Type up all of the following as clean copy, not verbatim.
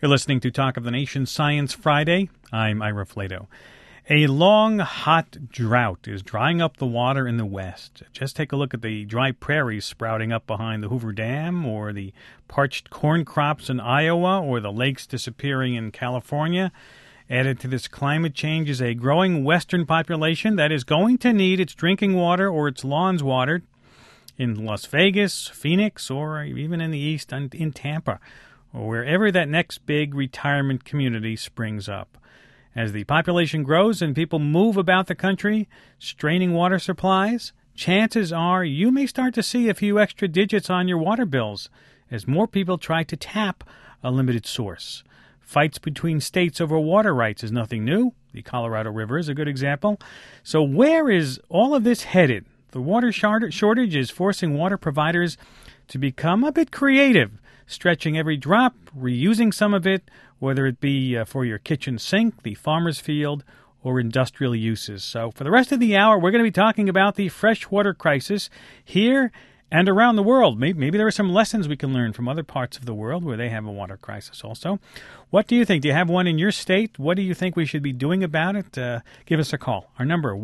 You're listening to Talk of the Nation Science Friday. I'm Ira Flato. A long, hot drought is drying up the water in the West. Just take a look at the dry prairies sprouting up behind the Hoover Dam, or the parched corn crops in Iowa, or the lakes disappearing in California. Added to this climate change is a growing Western population that is going to need its drinking water or its lawns watered in Las Vegas, Phoenix, or even in the East in Tampa, or wherever that next big retirement community springs up. As the population grows and people move about the country, straining water supplies, chances are you may start to see a few extra digits on your water bills as more people try to tap a limited source. Fights between states over water rights is nothing new. The Colorado River is a good example. So where is all of this headed? The water shortage is forcing water providers to become a bit creative, stretching every drop, reusing some of it, whether it be for your kitchen sink, the farmer's field, or industrial uses. So for the rest of the hour, we're going to be talking about the freshwater crisis here and around the world. Maybe there are some lessons we can learn from other parts of the world where they have a water crisis also. What do you think? Do you have one in your state? What do you think we should be doing about it? Give us a call. Our number,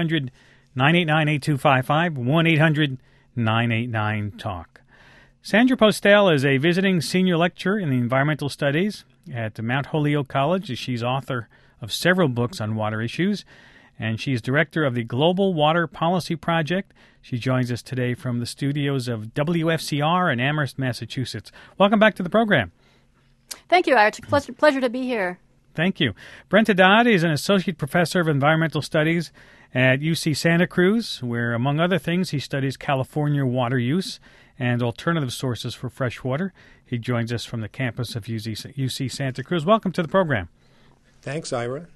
1-800-989-8255, 1-800-989-TALK. Sandra Postel is a visiting senior lecturer in the environmental studies at Mount Holyoke College. She's author of several books on water issues, and she's director of the Global Water Policy Project. She joins us today from the studios of WFCR in Amherst, Massachusetts. Welcome back to the program. Thank you, Art. It's a pleasure to be here. Thank you. Brent Haddad is an associate professor of environmental studies at UC Santa Cruz, where, among other things, he studies California water use and alternative sources for fresh water. He joins us from the campus of UC Santa Cruz. Welcome to the program. Thanks, Ira.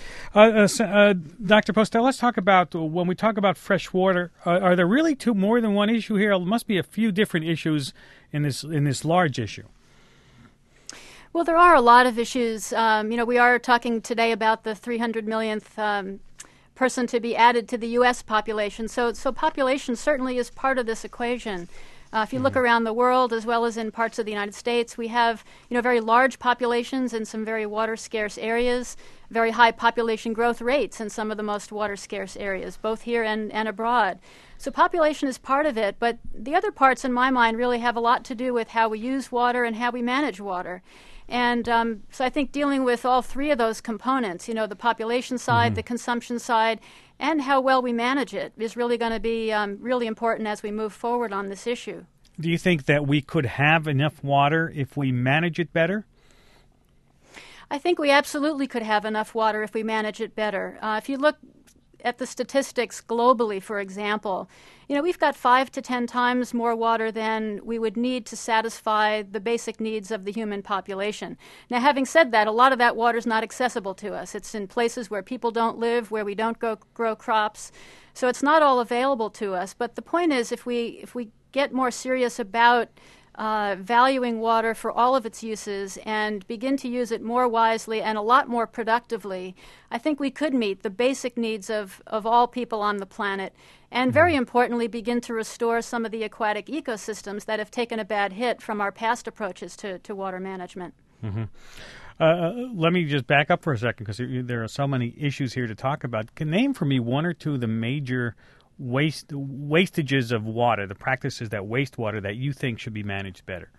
Dr. Postel, let's talk about, when we talk about fresh water, are there really more than one issue here? There must be a few different issues in this large issue. Well, there are a lot of issues. We are talking today about the 300 millionth person to be added to the U.S. population. So population certainly is part of this equation. If you look around the world, as well as in parts of the United States, we have very large populations in some very water-scarce areas, very high population growth rates in some of the most water-scarce areas, both here and abroad. So population is part of it, but the other parts, in my mind, really have a lot to do with how we use water and how we manage water. And so I think dealing with all three of those components, the population side, the consumption side, and how well we manage it is really going to be really important as we move forward on this issue. Do you think that we could have enough water if we manage it better? I think we absolutely could have enough water if we manage it better. If you look at the statistics globally, for example, we've got 5 to 10 times more water than we would need to satisfy the basic needs of the human population. Now, having said that, a lot of that water is not accessible to us. It's in places where people don't live, where we don't grow crops. So it's not all available to us. But the point is, if we get more serious about valuing water for all of its uses and begin to use it more wisely and a lot more productively, I think we could meet the basic needs of all people on the planet and, very importantly, begin to restore some of the aquatic ecosystems that have taken a bad hit from our past approaches to water management. Let me just back up for a second, because there are so many issues here to talk about. Can name for me one or two of the major wastages of water, the practices that waste water that you think should be managed better?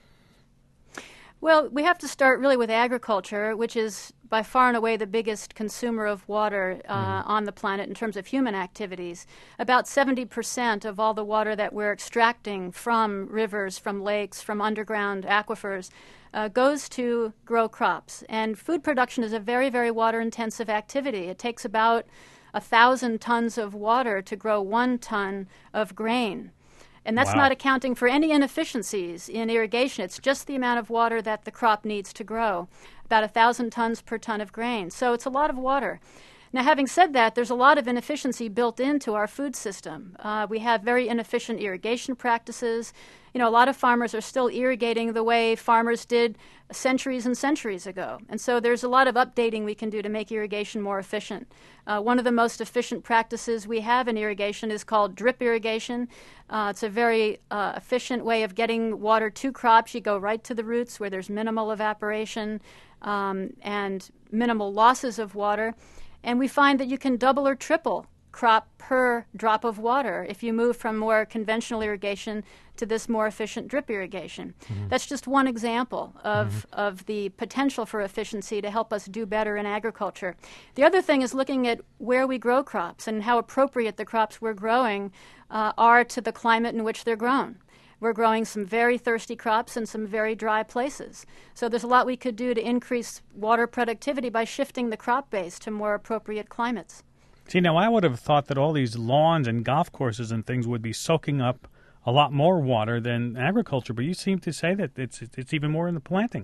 Well, we have to start really with agriculture, which is by far and away the biggest consumer of water on the planet in terms of human activities. About 70% of all the water that we're extracting from rivers, from lakes, from underground aquifers goes to grow crops. And food production is a very, very water-intensive activity. It takes about 1,000 tons of water to grow 1 ton of grain. And that's not accounting for any inefficiencies in irrigation. It's just the amount of water that the crop needs to grow, about 1,000 tons per ton of grain. So it's a lot of water. Now, having said that, there's a lot of inefficiency built into our food system. We have very inefficient irrigation practices. A lot of farmers are still irrigating the way farmers did centuries and centuries ago. And so there's a lot of updating we can do to make irrigation more efficient. One of the most efficient practices we have in irrigation is called drip irrigation. It's a very efficient way of getting water to crops. You go right to the roots where there's minimal evaporation and minimal losses of water. And we find that you can double or triple crop per drop of water if you move from more conventional irrigation to this more efficient drip irrigation. Mm-hmm. That's just one example of the potential for efficiency to help us do better in agriculture. The other thing is looking at where we grow crops and how appropriate the crops we're growing are to the climate in which they're grown. We're growing some very thirsty crops in some very dry places. So there's a lot we could do to increase water productivity by shifting the crop base to more appropriate climates. See, now I would have thought that all these lawns and golf courses and things would be soaking up a lot more water than agriculture, but you seem to say that it's even more in the planting.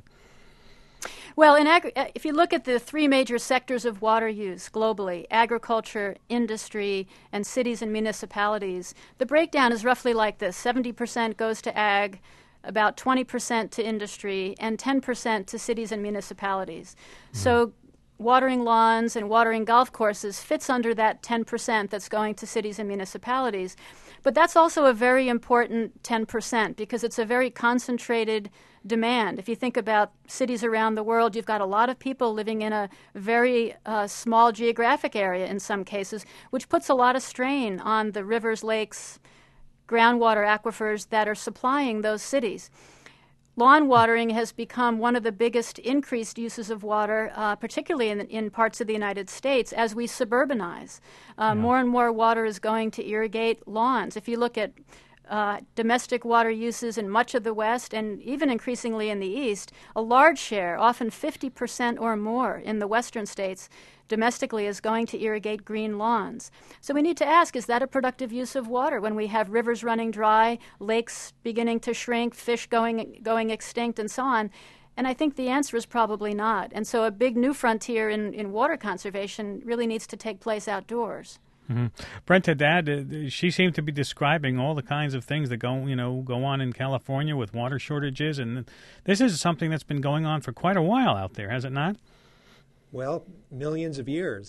Well, if you look at the three major sectors of water use globally, agriculture, industry, and cities and municipalities, the breakdown is roughly like this. 70% goes to ag, about 20% to industry, and 10% to cities and municipalities. Mm-hmm. So watering lawns and watering golf courses fits under that 10% that's going to cities and municipalities. But that's also a very important 10% because it's a very concentrated demand. If you think about cities around the world, you've got a lot of people living in a very small geographic area in some cases, which puts a lot of strain on the rivers, lakes, groundwater aquifers that are supplying those cities. Lawn watering has become one of the biggest increased uses of water, particularly in parts of the United States, as we suburbanize. More and more water is going to irrigate lawns. If you look at domestic water uses in much of the West and even increasingly in the East, a large share, often 50% or more in the Western states, domestically is going to irrigate green lawns. So we need to ask, is that a productive use of water when we have rivers running dry, lakes beginning to shrink, fish going extinct, and so on? And I think the answer is probably not. And so a big new frontier in water conservation really needs to take place outdoors. Mm-hmm. Brent Haddad, she seemed to be describing all the kinds of things that go on in California with water shortages, and this is something that's been going on for quite a while out there, has it not? Well, millions of years.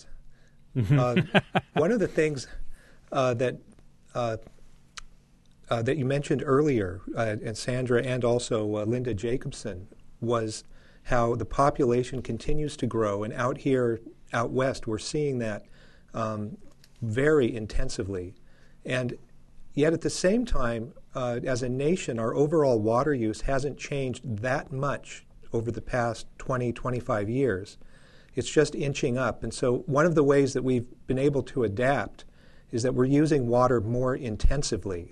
One of the things that you mentioned earlier, and Sandra and also Linda Jacobson, was how the population continues to grow, and out west, we're seeing that very intensively. And yet at the same time, as a nation, our overall water use hasn't changed that much over the past 20, 25 years. It's just inching up. And so one of the ways that we've been able to adapt is that we're using water more intensively.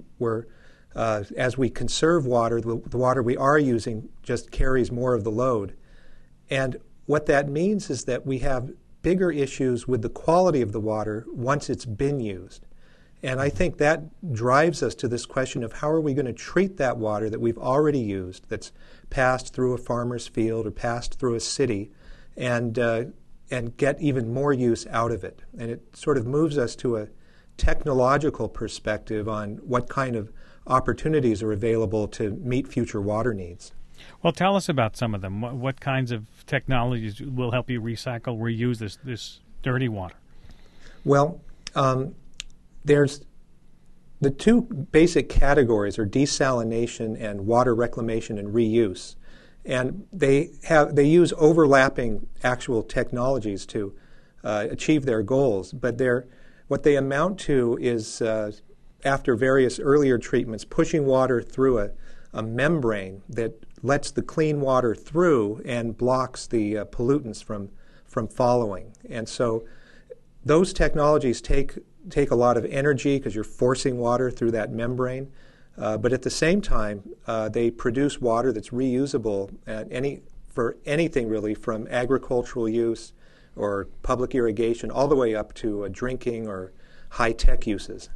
As we conserve water, the water we are using just carries more of the load. And what that means is that we have bigger issues with the quality of the water once it's been used. And I think that drives us to this question of how are we going to treat that water that we've already used, that's passed through a farmer's field or passed through a city, and get even more use out of it. And it sort of moves us to a technological perspective on what kind of opportunities are available to meet future water needs. Well, tell us about some of them. What kinds of technologies will help you recycle, reuse this dirty water? Well, there's the two basic categories are desalination and water reclamation and reuse. And they use overlapping actual technologies to achieve their goals. But what they amount to is, after various earlier treatments, pushing water through a membrane that lets the clean water through and blocks the pollutants from following. And so those technologies take a lot of energy because you're forcing water through that membrane. But at the same time, they produce water that's reusable for anything really, from agricultural use or public irrigation all the way up to drinking or high-tech uses.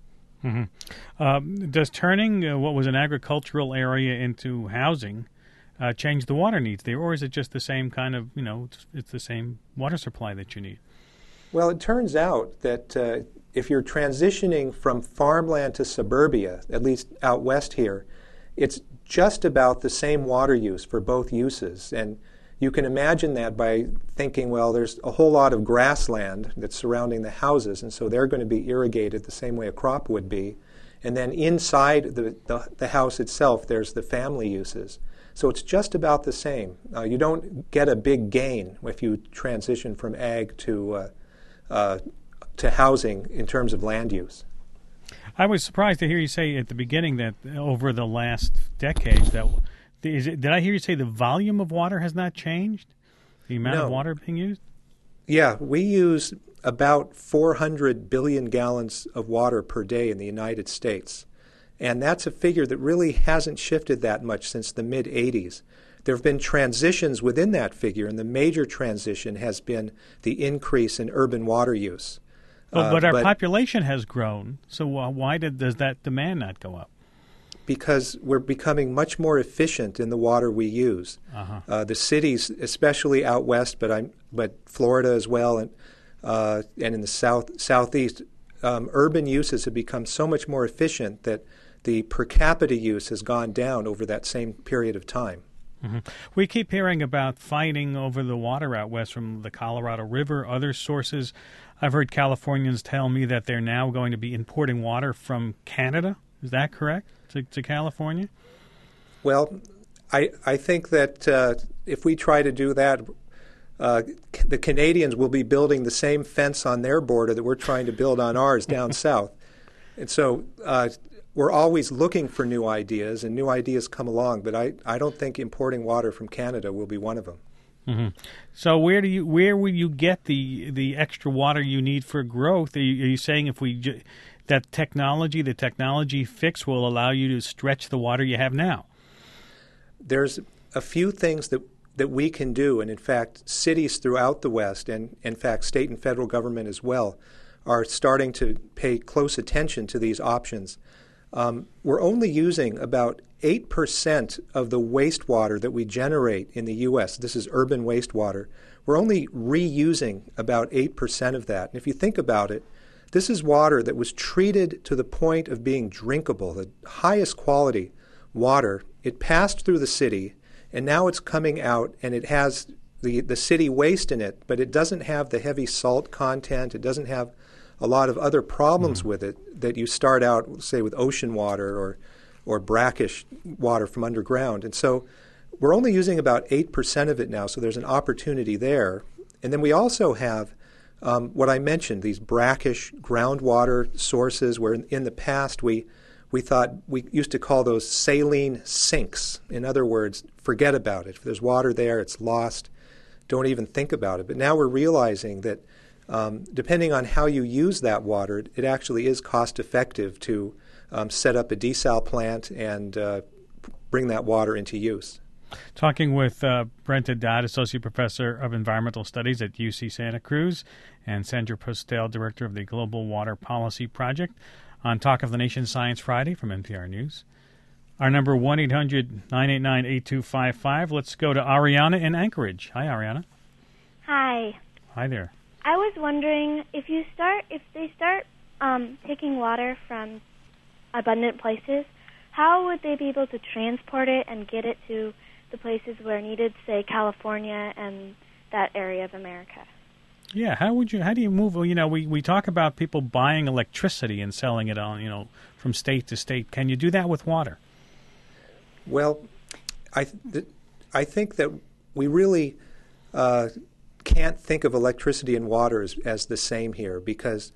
Mm-hmm. Does turning what was an agricultural area into housing change the water needs there, or is it just the same kind of, it's the same water supply that you need? Well, it turns out that if you're transitioning from farmland to suburbia, at least out west here, it's just about the same water use for both uses. And you can imagine that by thinking, well, there's a whole lot of grassland that's surrounding the houses, and so they're going to be irrigated the same way a crop would be. And then inside the house itself, there's the family uses. So it's just about the same. You don't get a big gain if you transition from ag to housing in terms of land use. I was surprised to hear you say at the beginning that over the last decades did I hear you say the volume of water has not changed? The amount of water being used? Yeah, we use about 400 billion gallons of water per day in the United States. And that's a figure that really hasn't shifted that much since the mid-'80s. There have been transitions within that figure, and the major transition has been the increase in urban water use. But our population has grown, so why does that demand not go up? Because we're becoming much more efficient in the water we use. The cities, especially out west, but Florida as well, and in the southeast, urban uses have become so much more efficient that the per capita use has gone down over that same period of time. Mm-hmm. We keep hearing about fighting over the water out west from the Colorado River, other sources. I've heard Californians tell me that they're now going to be importing water from Canada. Is that correct, to California? Well, I think that if we try to do that, the Canadians will be building the same fence on their border that we're trying to build on ours down south. And so we're always looking for new ideas, and new ideas come along, but I don't think importing water from Canada will be one of them. Mm-hmm. So where will you get the extra water you need for growth? Are you saying if the technology fix will allow you to stretch the water you have now? There's a few things that we can do, and in fact, cities throughout the West, and in fact, state and federal government as well, are starting to pay close attention to these options. We're only using about 8% of the wastewater that we generate in the U.S. This is urban wastewater. We're only reusing about 8% of that. And if you think about it, this is water that was treated to the point of being drinkable, the highest quality water. It passed through the city, and now it's coming out, and it has the city waste in it, but it doesn't have the heavy salt content. It doesn't have a lot of other problems with it that you start out, say, with ocean water or brackish water from underground. And so we're only using about 8% of it now, so there's an opportunity there. And then we also have what I mentioned, these brackish groundwater sources where in the past we used to call those saline sinks. In other words, forget about it. If there's water there, it's lost. Don't even think about it. But now we're realizing that depending on how you use that water, it actually is cost effective to set up a desal plant and bring that water into use. Talking with Brent Haddad, Associate Professor of Environmental Studies at UC Santa Cruz, and Sandra Postel, Director of the Global Water Policy Project, on Talk of the Nation Science Friday from NPR News. Our number 1-800-989-8255. Let's go to Ariana in Anchorage. Hi, Ariana. Hi. Hi there. I was wondering if they start taking water from abundant places, how would they be able to transport it and get it to the places where needed, say California and that area of America? Yeah, how do you move? Well, we talk about people buying electricity and selling it on, from state to state. Can you do that with water? Well, I think that we really can't think of electricity and water as the same here, because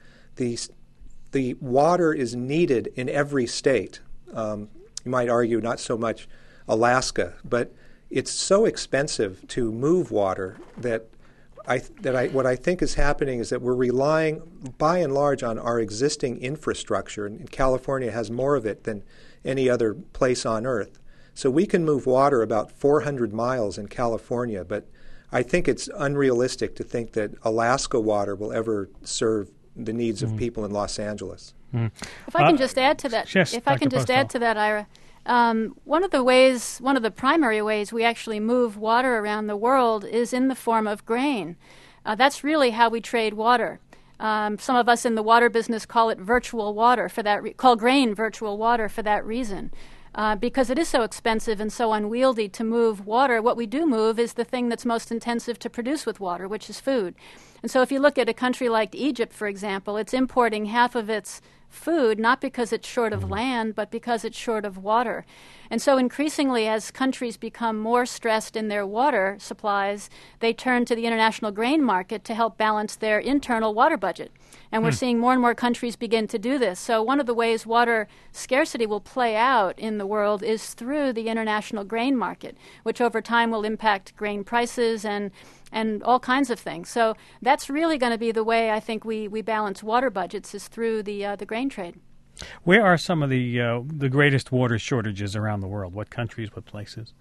the water is needed in every state. You might argue not so much Alaska, but it's so expensive to move water that what I think is happening is that we're relying by and large on our existing infrastructure, and California has more of it than any other place on earth. So we can move water about 400 miles in California, but I think it's unrealistic to think that Alaska water will ever serve the needs of people in Los Angeles. If I can just add to that, yes, add to that, Ira, one of the primary ways we actually move water around the world is in the form of grain. That's really how we trade water. Some of us in the water business call it virtual water call grain virtual water for that reason. Because it is so expensive and so unwieldy to move water, what we do move is the thing that's most intensive to produce with water, which is food. And so if you look at a country like Egypt, for example, it's importing half of its food, not because it's short of land, but because it's short of water. And so increasingly, as countries become more stressed in their water supplies, they turn to the international grain market to help balance their internal water budget. And we're seeing more and more countries begin to do this. So one of the ways water scarcity will play out in the world is through the international grain market, which over time will impact grain prices and all kinds of things. So that's really going to be the way I think we balance water budgets is through the grain trade. Where are some of the greatest water shortages around the world? What countries, what places?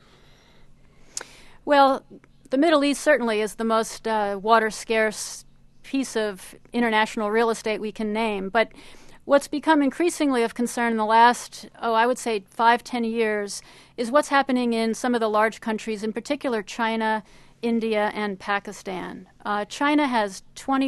Well, the Middle East certainly is the most water scarce piece of international real estate we can name. But what's become increasingly of concern in the last, I would say 5-10 years, is what's happening in some of the large countries, in particular China, India, and Pakistan. China has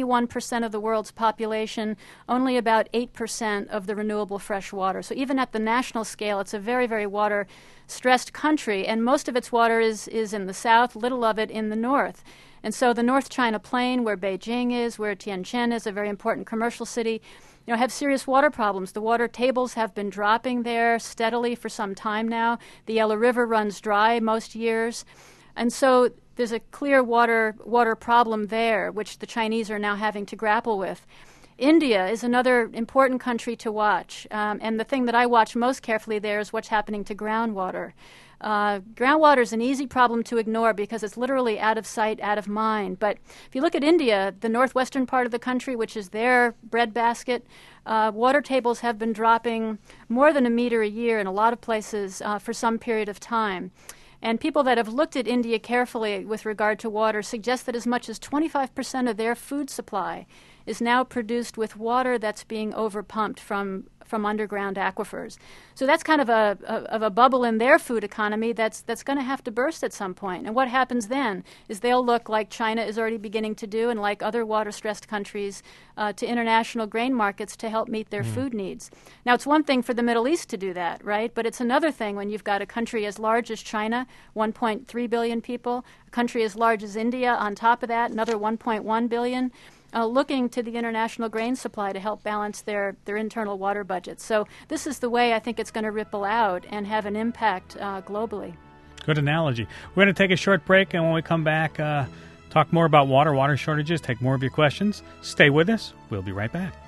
21% of the world's population, only about 8% of the renewable fresh water. So even at the national scale, it's a very, very water-stressed country, and most of its water is in the south, little of it in the north. And so the North China Plain, where Beijing is, where Tianjin is, a very important commercial city, have serious water problems. The water tables have been dropping there steadily for some time now. The Yellow River runs dry most years. And so there's a clear water problem there, which the Chinese are now having to grapple with. India is another important country to watch. And the thing that I watch most carefully there is what's happening to groundwater. Groundwater is an easy problem to ignore because it's literally out of sight, out of mind. But if you look at India, the northwestern part of the country, which is their breadbasket, water tables have been dropping more than a meter a year in a lot of places for some period of time. And people that have looked at India carefully with regard to water suggest that as much as 25% of their food supply is now produced with water that's being overpumped from underground aquifers. So that's kind of a bubble in their food economy that's going to have to burst at some point. And what happens then is they'll look like China is already beginning to do and like other water-stressed countries to international grain markets to help meet their food needs. Now, it's one thing for the Middle East to do that, right? But it's another thing when you've got a country as large as China, 1.3 billion people, a country as large as India on top of that, another 1.1 billion, looking to the international grain supply to help balance their internal water budgets. So this is the way I think it's going to ripple out and have an impact globally. Good analogy. We're going to take a short break, and when we come back, talk more about water shortages, take more of your questions. Stay with us. We'll be right back.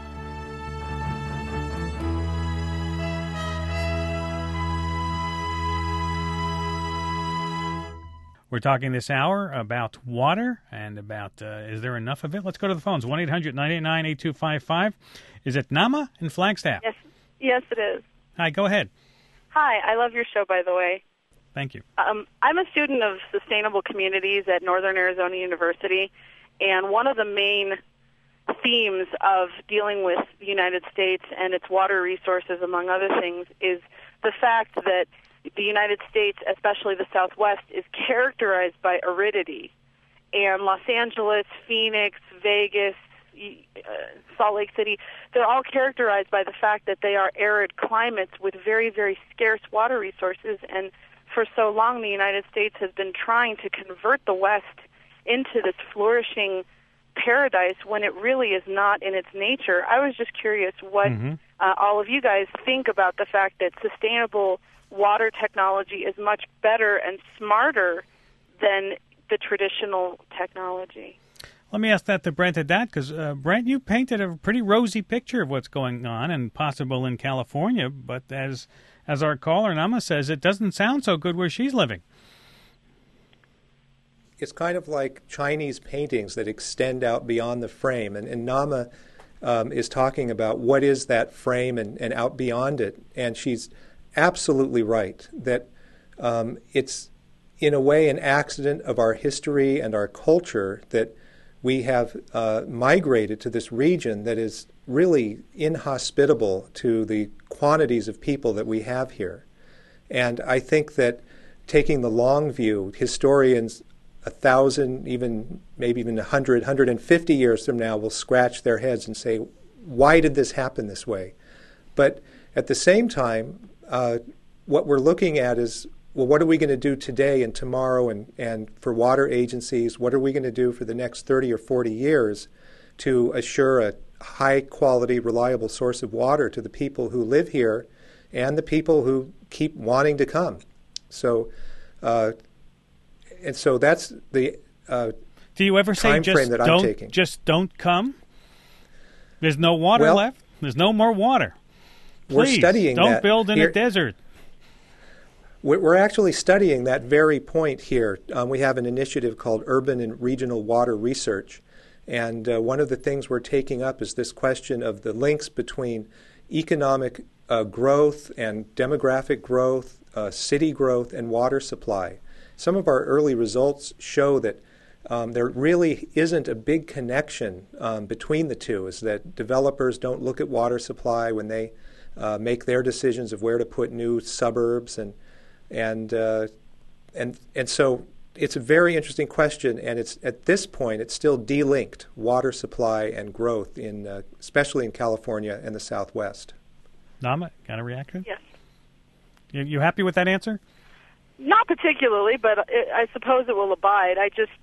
We're talking this hour about water and about is there enough of it? Let's go to the phones. 1-800-989-8255. Is it Nama in Flagstaff? Yes, it is. Hi, go ahead. Hi, I love your show, by the way. Thank you. I'm a student of sustainable communities at Northern Arizona University, and one of the main themes of dealing with the United States and its water resources, among other things, is the fact that the United States, especially the Southwest, is characterized by aridity. And Los Angeles, Phoenix, Vegas, Salt Lake City, they're all characterized by the fact that they are arid climates with very, very scarce water resources. And for so long, the United States has been trying to convert the West into this flourishing paradise when it really is not in its nature. I was just curious what all of you guys think about the fact that sustainable water technology is much better and smarter than the traditional technology. Let me ask that to Brent at that, because Brent, you painted a pretty rosy picture of what's going on and possible in California, but as our caller Nama says, it doesn't sound so good where she's living. It's kind of like Chinese paintings that extend out beyond the frame, and Nama is talking about what is that frame and out beyond it, and she's absolutely right that it's in a way an accident of our history and our culture that we have migrated to this region that is really inhospitable to the quantities of people that we have here. And I think that taking the long view, historians 1,000, even maybe even 100, 150 years from now will scratch their heads and say, why did this happen this way? But at the same time, what we're looking at is, well, what are we going to do today and tomorrow, and for water agencies, what are we going to do for the next 30 or 40 years to assure a high-quality, reliable source of water to the people who live here and the people who keep wanting to come? So, and so that's the do you ever say just don't come? There's no water left. There's no more water. Please, we're studying don't that. build in a desert. We're actually studying that very point here. We have an initiative called Urban and Regional Water Research, and one of the things we're taking up is this question of the links between economic growth and demographic growth, city growth, and water supply. Some of our early results show that there really isn't a big connection between the two, is that developers don't look at water supply when they make their decisions of where to put new suburbs, and so it's a very interesting question, and it's at this point it's still delinked, water supply and growth in especially in California and the Southwest. Nama, got a reaction? Yes. You happy with that answer? Not particularly, but I suppose it will abide.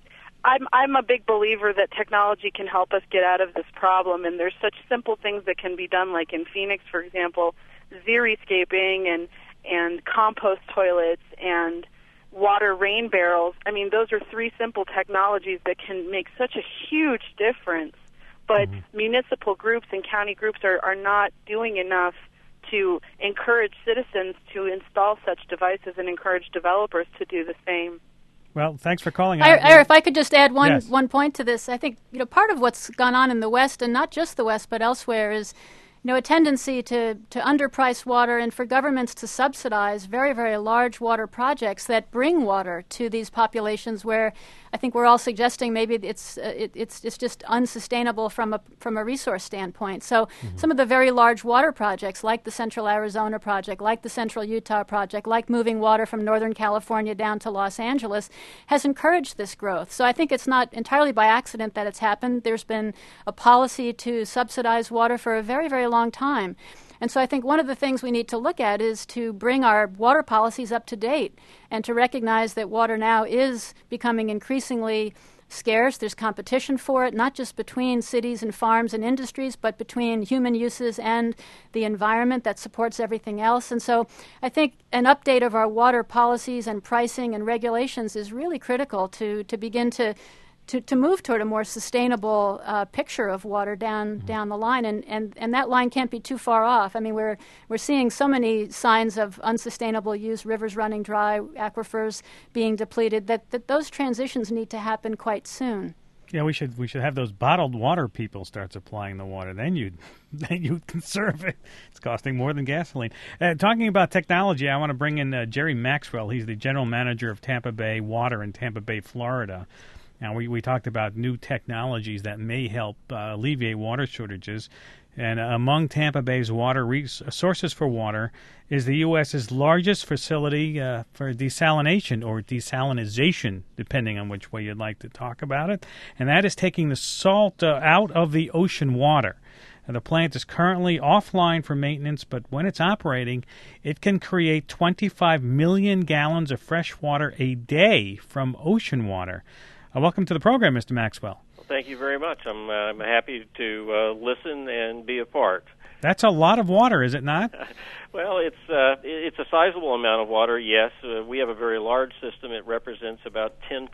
I'm a big believer that technology can help us get out of this problem, and there's such simple things that can be done, like in Phoenix, for example, xeriscaping and compost toilets and water rain barrels. I mean, those are three simple technologies that can make such a huge difference, but municipal groups and county groups are not doing enough to encourage citizens to install such devices and encourage developers to do the same. Well, thanks for calling. Ira, if I could just add Yes. one point to this, I think part of what's gone on in the West, and not just the West but elsewhere, is a tendency to underprice water and for governments to subsidize very, very large water projects that bring water to these populations where I think we're all suggesting maybe it's just unsustainable from a resource standpoint. So some of the very large water projects, like the Central Arizona project, like the Central Utah project, like moving water from Northern California down to Los Angeles, has encouraged this growth. So I think it's not entirely by accident that it's happened. There's been a policy to subsidize water for a very, very long time. And so I think one of the things we need to look at is to bring our water policies up to date and to recognize that water now is becoming increasingly scarce. There's competition for it, not just between cities and farms and industries, but between human uses and the environment that supports everything else. And so I think an update of our water policies and pricing and regulations is really critical to begin to move toward a more sustainable picture of water down the line, and that line can't be too far off. I mean, we're seeing so many signs of unsustainable use, rivers running dry, aquifers being depleted, that those transitions need to happen quite soon. Yeah, we should have those bottled water people start supplying the water. Then you'd conserve it. It's costing more than gasoline. Talking about technology, I want to bring in Jerry Maxwell. He's the general manager of Tampa Bay Water in Tampa Bay, Florida. Now, we talked about new technologies that may help alleviate water shortages. And among Tampa Bay's sources for water is the U.S.'s largest facility for desalination or desalinization, depending on which way you'd like to talk about it. And that is taking the salt out of the ocean water. The plant is currently offline for maintenance, but when it's operating, it can create 25 million gallons of fresh water a day from ocean water. Welcome to the program, Mr. Maxwell. Well, thank you very much. I'm happy to listen and be a part. That's a lot of water, is it not? Well, it's a sizable amount of water, yes. We have a very large system. It represents about 10%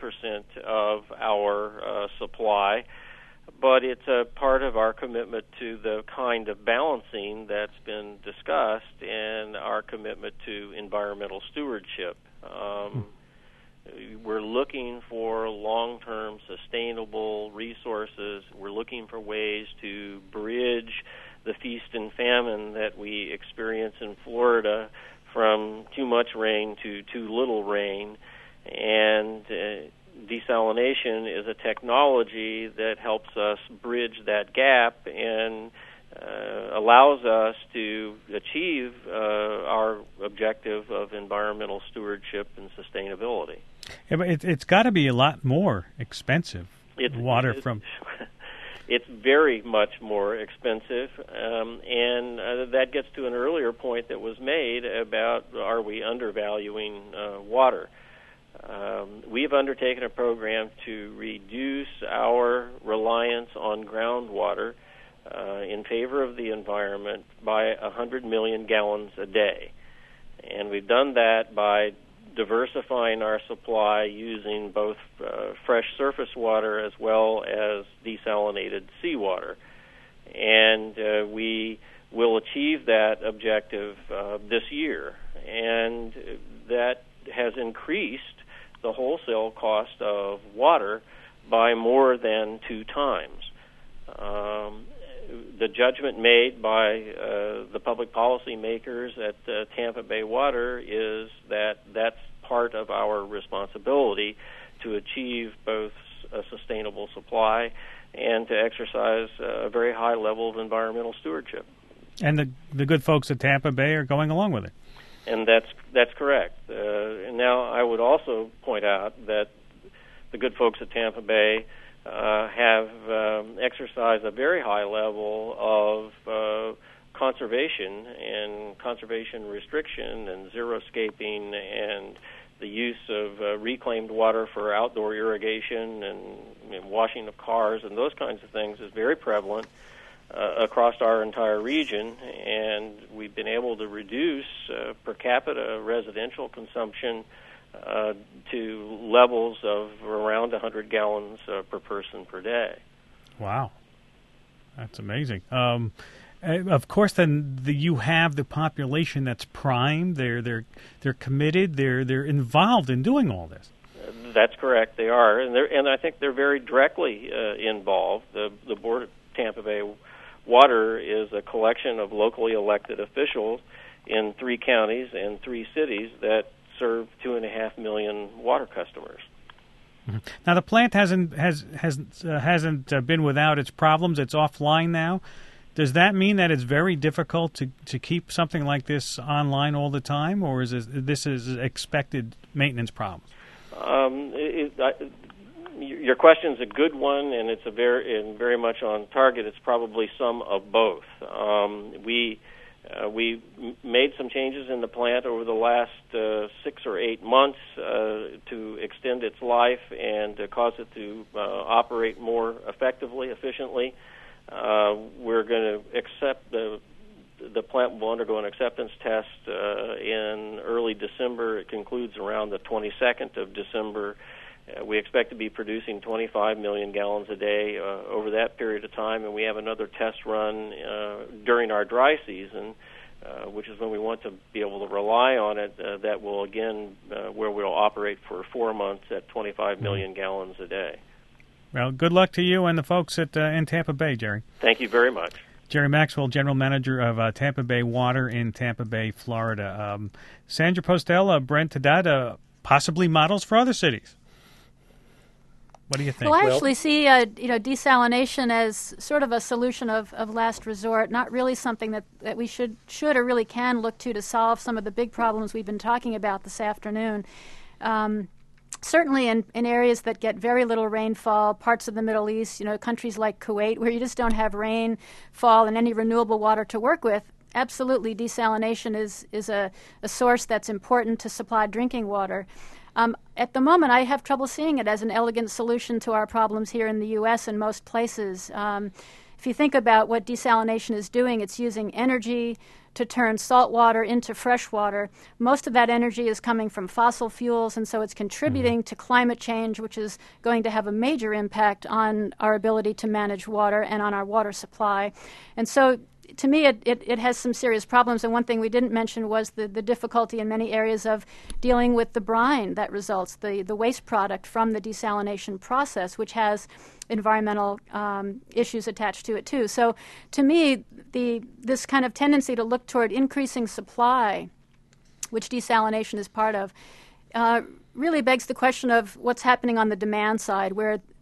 of our supply, but it's a part of our commitment to the kind of balancing that's been discussed and our commitment to environmental stewardship. We're looking for long-term sustainable resources. We're looking for ways to bridge the feast and famine that we experience in Florida from too much rain to too little rain. And desalination is a technology that helps us bridge that gap and allows us to achieve our objective of environmental stewardship and sustainability. Yeah, but it's got to be a lot more expensive. Water from. It's very much more expensive, and that gets to an earlier point that was made about are we undervaluing water. We have undertaken a program to reduce our reliance on groundwater in favor of the environment by 100 million gallons a day. And we've done that by diversifying our supply using both fresh surface water as well as desalinated seawater. And we will achieve that objective this year. And that has increased the wholesale cost of water by more than 2 times. The judgment made by the public policy makers at Tampa Bay Water is that that's part of our responsibility to achieve both a sustainable supply and to exercise a very high level of environmental stewardship. And the good folks at Tampa Bay are going along with it. And that's correct. And now I would also point out that the good folks at Tampa Bay have exercised a very high level of conservation and conservation restriction and xeriscaping and the use of reclaimed water for outdoor irrigation and washing of cars and those kinds of things is very prevalent across our entire region, and we've been able to reduce per capita residential consumption to levels of around 100 gallons per person per day. Wow. That's amazing. Of course, then you have the population that's primed. They're committed. They're involved in doing all this. That's correct. They are, and I think they're very directly involved. The board of Tampa Bay Water is a collection of locally elected officials in 3 counties and 3 cities that serve 2.5 million water customers. Mm-hmm. Now the plant hasn't been without its problems. It's offline now. Does that mean that it's very difficult to keep something like this online all the time, or is this expected maintenance problems? Your question's a good one, and it's very much on target. It's probably some of both. We made some changes in the plant over the last 6 or 8 months to extend its life and to cause it to operate more effectively, efficiently. We're going to accept the plant will undergo an acceptance test in early December. It concludes around the 22nd of December. We expect to be producing 25 million gallons a day over that period of time, and we have another test run during our dry season, which is when we want to be able to rely on it. That will, again, where we'll operate for 4 months at 25 million gallons a day. Well, good luck to you and the folks in Tampa Bay, Jerry. Thank you very much. Jerry Maxwell, General Manager of Tampa Bay Water in Tampa Bay, Florida. Sandra Postel, Brent Haddad, possibly models for other cities. What do you think? Well, I actually see desalination as sort of a solution of last resort, not really something that we should or really can look to solve some of the big problems we've been talking about this afternoon. Certainly in areas that get very little rainfall, parts of the Middle East, countries like Kuwait, where you just don't have rainfall and any renewable water to work with, absolutely desalination is a source that's important to supply drinking water. At the moment, I have trouble seeing it as an elegant solution to our problems here in the U.S. and most places. If you think about what desalination is doing, it's using energy to turn salt water into fresh water. Most of that energy is coming from fossil fuels, and so it's contributing to climate change, which is going to have a major impact on our ability to manage water and on our water supply. And so to me, it has some serious problems, and one thing we didn't mention was the difficulty in many areas of dealing with the brine that results, the waste product from the desalination process, which has environmental issues attached to it too. So to me, this kind of tendency to look toward increasing supply, which desalination is part of, really begs the question of what's happening on the demand side, where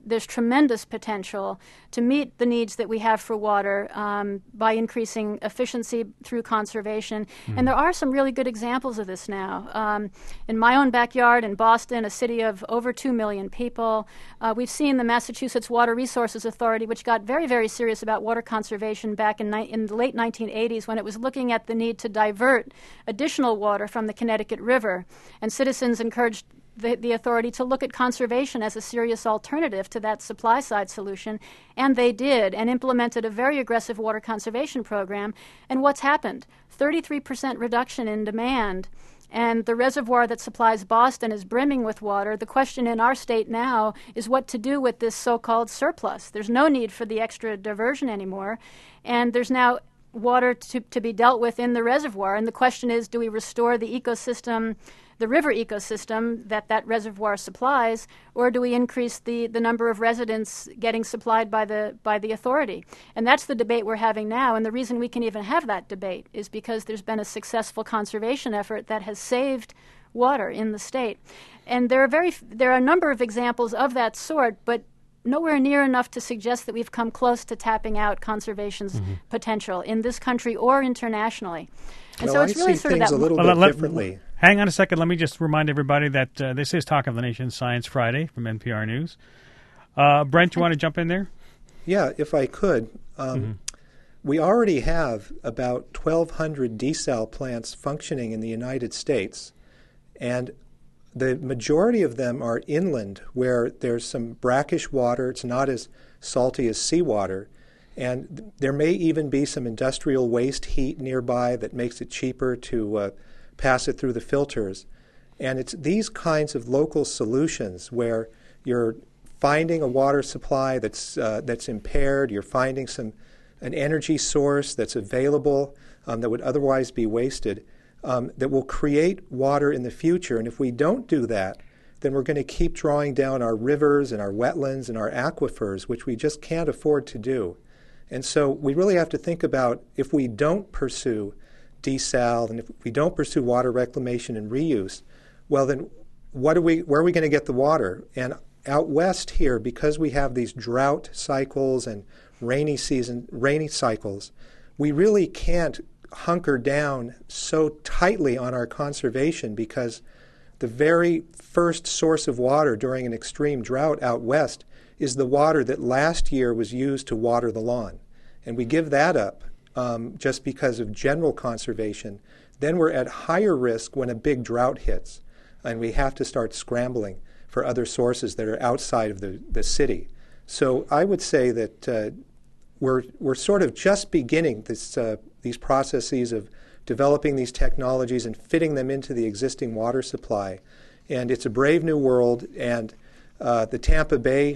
there's tremendous potential to meet the needs that we have for water by increasing efficiency through conservation. And there are some really good examples of this now. In my own backyard in Boston, a city of over 2 million people, we've seen the Massachusetts Water Resources Authority, which got very, very serious about water conservation back in the late 1980s when it was looking at the need to divert additional water from the Connecticut River. And citizens encouraged the authority to look at conservation as a serious alternative to that supply side solution, and they did, and implemented a very aggressive water conservation program. And what's happened? 33% reduction in demand, and the reservoir that supplies Boston is brimming with water. The question in our state now is what to do with this so-called surplus. There's no need for the extra diversion anymore, and there's now water to be dealt with in the reservoir. And the question is, do we restore the ecosystem, the river ecosystem that reservoir supplies, or do we increase the number of residents getting supplied by the authority? And that's the debate we're having now. And the reason we can even have that debate is because there's been a successful conservation effort that has saved water in the state. And there are a number of examples of that sort, but nowhere near enough to suggest that we've come close to tapping out conservation's potential in this country or internationally. And well, so it's really I see sort of things that a little bit differently. Hang on a second. Let me just remind everybody that this is Talk of the Nation Science Friday from NPR News. Brent, you want to jump in there? Yeah, if I could. We already have about 1,200 desal plants functioning in the United States, and the majority of them are inland where there's some brackish water. It's not as salty as seawater. And there may even be some industrial waste heat nearby that makes it cheaper to pass it through the filters. And it's these kinds of local solutions where you're finding a water supply that's impaired, you're finding an energy source that's available that would otherwise be wasted, that will create water in the future. And if we don't do that, then we're going to keep drawing down our rivers and our wetlands and our aquifers, which we just can't afford to do. And so we really have to think about, if we don't pursue desal and if we don't pursue water reclamation and reuse, well then where are we going to get the water? And out west here, because we have these drought cycles and rainy cycles, we really can't hunker down so tightly on our conservation, because the very first source of water during an extreme drought out west is the water that last year was used to water the lawn. And we give that up just because of general conservation. Then we're at higher risk when a big drought hits, and we have to start scrambling for other sources that are outside of the city. So I would say that we're sort of just beginning these processes of developing these technologies and fitting them into the existing water supply. And it's a brave new world, and the Tampa Bay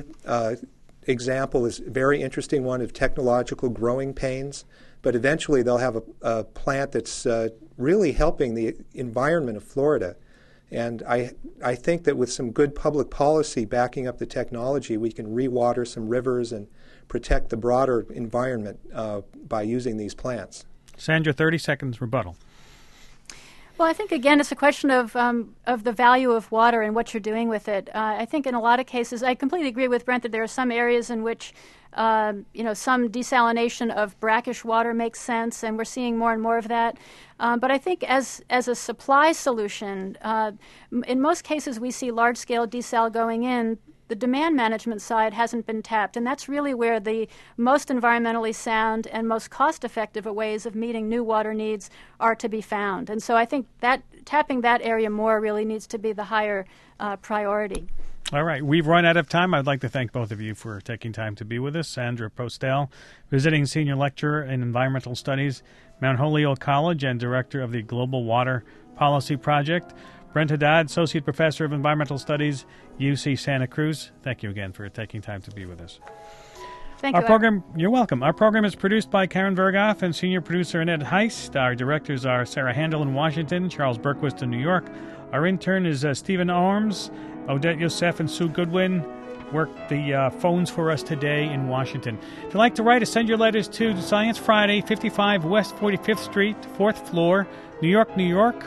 example is a very interesting one of technological growing pains, but eventually they'll have a plant that's really helping the environment of Florida. And I think that with some good public policy backing up the technology, we can rewater some rivers and protect the broader environment by using these plants. Sandra, 30 seconds rebuttal. Well, I think, again, it's a question of the value of water and what you're doing with it. I think in a lot of cases, I completely agree with Brent that there are some areas in which, some desalination of brackish water makes sense, and we're seeing more and more of that. But I think as a supply solution, in most cases we see large-scale desal going in. The demand management side hasn't been tapped, and that's really where the most environmentally sound and most cost-effective ways of meeting new water needs are to be found. And so I think that tapping that area more really needs to be the higher priority. All right. We've run out of time. I'd like to thank both of you for taking time to be with us. Sandra Postel, visiting senior lecturer in environmental studies, Mount Holyoke College, and director of the Global Water Policy Project. Brent Haddad, Associate Professor of Environmental Studies, UC Santa Cruz. Thank you again for taking time to be with us. Thank you. You're welcome. Our program is produced by Karen Vergoff and senior producer Annette Heist. Our directors are Sarah Handel in Washington, Charles Berquist in New York. Our intern is Stephen Arms. Odette Yosef and Sue Goodwin worked the phones for us today in Washington. If you'd like to write us, send your letters to Science Friday, 55 West 45th Street, 4th floor, New York, New York,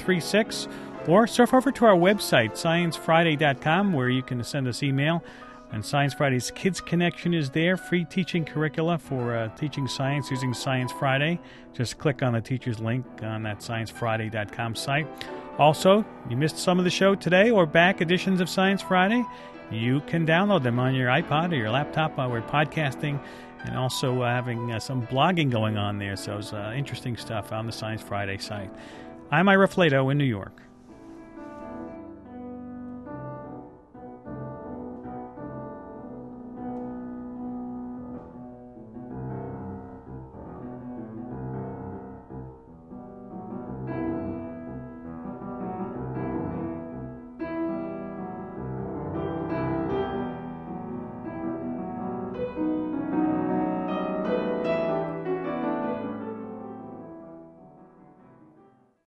10036, or surf over to our website, sciencefriday.com, where you can send us email. And Science Friday's Kids Connection is there, free teaching curricula for teaching science using Science Friday. Just click on the teacher's link on that sciencefriday.com site. Also, you missed some of the show today or back editions of Science Friday, you can download them on your iPod or your laptop while we're podcasting, and also having some blogging going on there. So it's interesting stuff on the Science Friday site. I'm Ira Flato in New York.